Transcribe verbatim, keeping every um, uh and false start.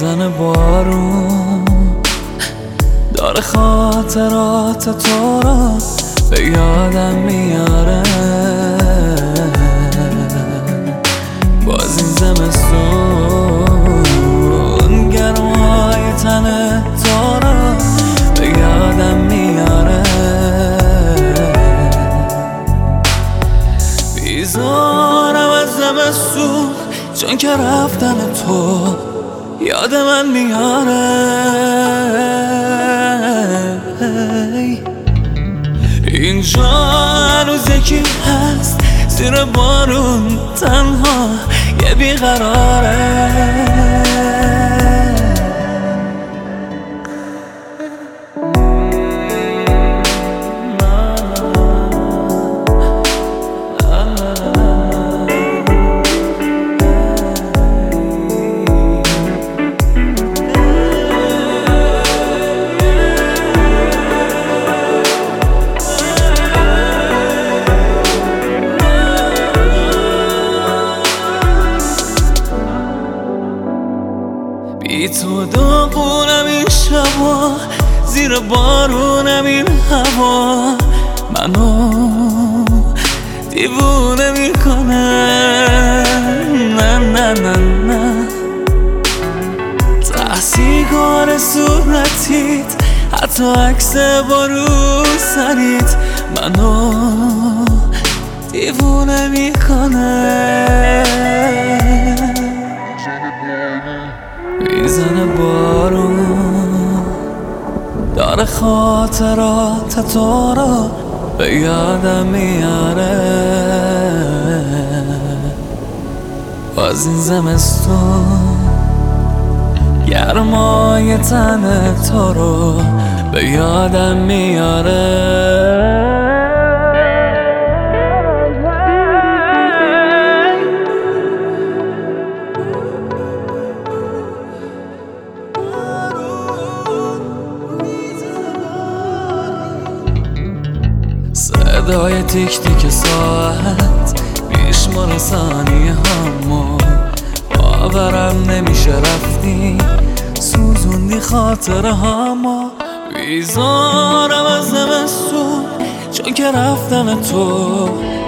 میزنه بارون، داره خاطرات تو رو به یادم میاره. باز این زمستون گرمای تن تو رو به یادم میاره. بیزارم از زمستون چون که رفتن تو یاد من میاره. اینجا هنوز یکی هست زیر بارون تنها یه بیقراره. بی تو داغونم این شبا، زیر بارونم این هوا، منو دیوونه میکنه. نه نه نه نه تحصیلگار صورتیت، حتی عکس با رو سریت منو دیوونه میکنه. میزنه بارون، داره خاطرات تو رو به یادم میاره. باز این زمستون گرمای تن تو رو به یادم میاره. صدای تیک تیک ساعت میشماره ثانیه همو، باورم نمیشه رفتی سوزوندی خاطره همو. بیزارم از زمستون چون که رفتن تو